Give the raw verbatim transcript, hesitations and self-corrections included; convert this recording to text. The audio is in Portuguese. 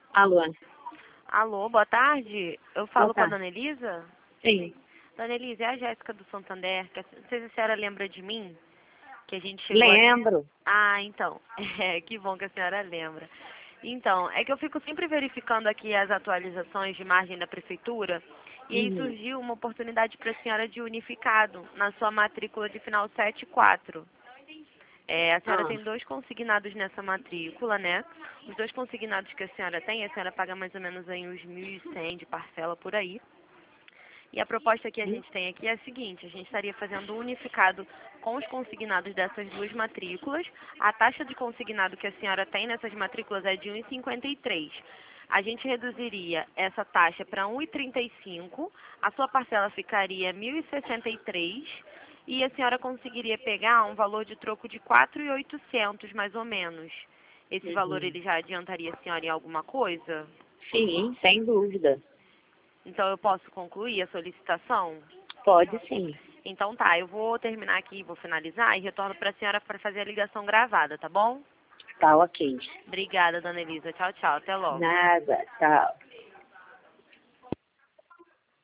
Alô? Alô, boa tarde. Eu Boa falo com a tarde. dona Elisa? Sim. Dona Elisa, é a Jéssica do Santander. Que a- Não sei se a senhora lembra de mim, que a gente chegou aqui. Lembro. Ah, então. É, que bom que a senhora lembra. Então, é que eu fico sempre verificando aqui as atualizações de margem da prefeitura e aí Uhum. surgiu uma oportunidade para a senhora de unificado na sua matrícula de final sete quatro. É, a senhora Ah, tem dois consignados nessa matrícula, né? Os dois consignados que a senhora tem, a senhora paga mais ou menos aí uns mil e cem de parcela por aí. E a proposta que a hum, gente tem aqui é a seguinte, a gente estaria fazendo um unificado com os consignados dessas duas matrículas. A taxa de consignado que a senhora tem nessas matrículas é de um vírgula cinquenta e três. A gente reduziria essa taxa para um vírgula trinta e cinco, a sua parcela ficaria mil e sessenta e três e a senhora conseguiria pegar um valor de troco de quatro mil e oitocentos mais ou menos. Esse valor uhum. ele já adiantaria a senhora em alguma coisa? Sim, sem dúvida. Então eu posso concluir a solicitação? Pode sim. Então tá, eu vou terminar aqui, vou finalizar e retorno para a senhora para fazer a ligação gravada, tá bom? Tá ok. Obrigada, dona Elisa. Tchau, tchau. Até logo. Nada. Tchau.